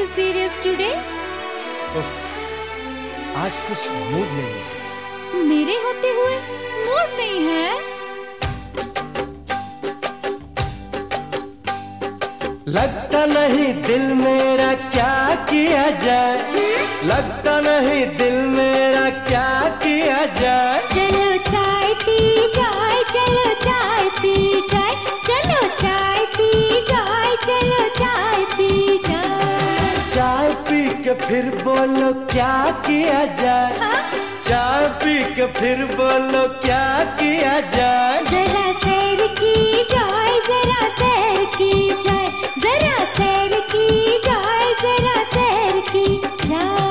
serious today? उफ, आज कुछ मूड नहीं है। मेरे होते हुए मूड नहीं है? लगता नहीं दिल मेरा क्या किया जाए, लगता नहीं दिल मेरा क्या किया जाए। चलो चाय पी जाए, चलो चाय पी जाए, चलो चाय पी जाए, चलो चाय पी जाए। चाय पी के फिर बोलो क्या किया जाए, हाँ? चाय पी के फिर बोलो क्या किया जाए। जरा सैर की जाए, जरा सैर की जाए, जरा सैर की जाए, जरा सैर की जाए।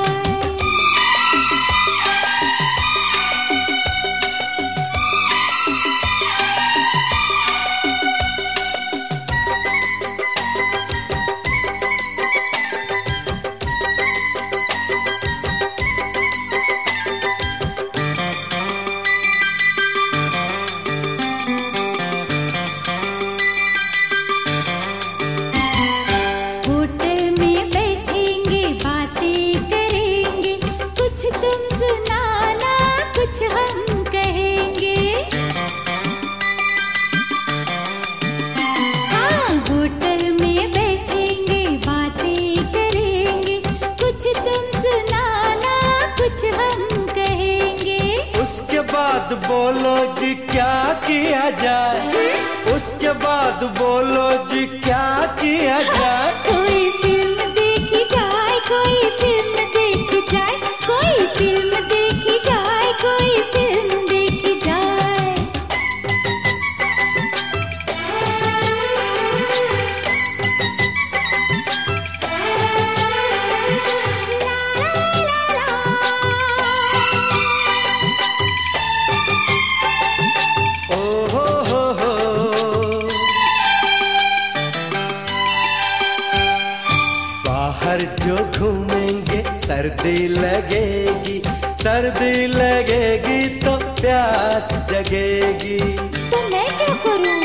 बाद बोलो जी क्या किया जाए, उसके बाद बोलो जी क्या किया जाए। कोई फिल्म देखी जाए, कोई फिल्म देखी जाए, कोई फिल्म देखी जाए, कोई फिल्म देखी जाए। बाहर जो घूमेंगे सर्दी लगेगी, सर्दी लगेगी तो प्यास जगेगी। तो मैं क्या करूं?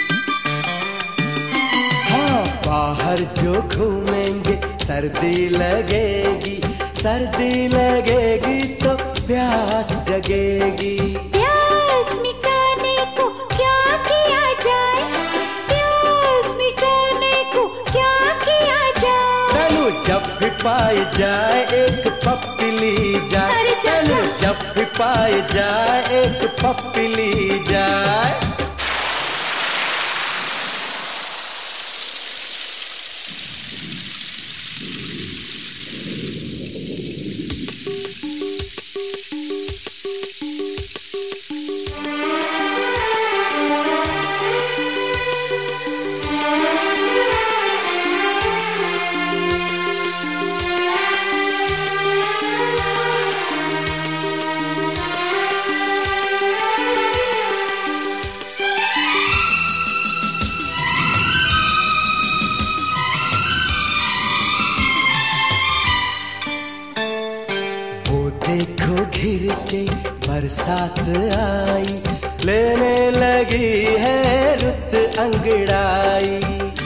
हाँ, बाहर जो घूमेंगे सर्दी लगेगी, सर्दी लगेगी तो प्यास जगेगी। प्यास मिटाने को क्या किया जाए, प्यास मिटाने को क्या किया जाए। चलो जब भी पाई जाए एक पप्पी ली जाए, अरे चलो जब भी पाई जाए एक पप्पी ली जाए। देखो घिर के बरसात आई, लेने लगी है रुत अंगड़ाई।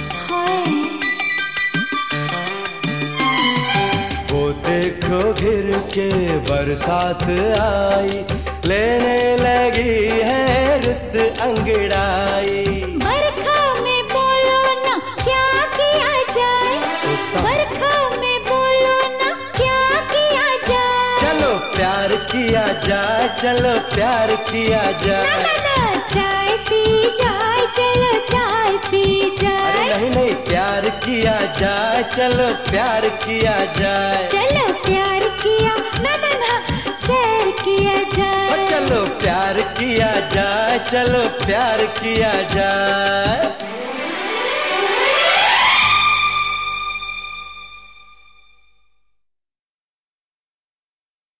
वो देखो घिर के बरसात आई, लेने लगी है रुत अंगड़ाई। बरखा में बोलो ना क्या किया जाए, बरखा में बोलो ना क्या किया जाए। चलो प्यार किया जाए, चलो प्यार किया जाए। ना ना ना, चाय पी जाए, चलो चाय पी जाए। अरे नहीं नहीं, प्यार किया जाए, चलो प्यार किया जाए। चलो प्यार किया, ना ना ना, सैर किया जाए। चलो प्यार किया जाए, चलो प्यार किया जाए।